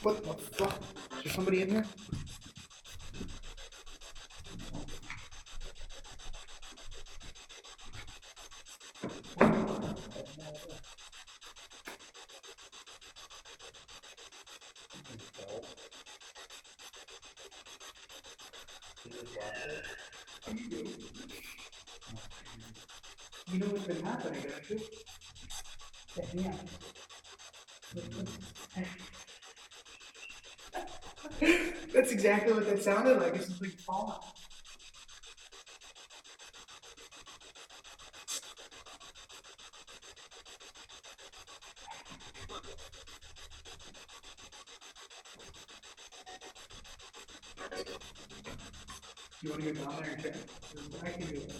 What the fuck? Is there somebody in there? You know what's been happening, don't you? Yeah. That's exactly what that sounded like. It's something falling. You want to go down there and check? I can do it.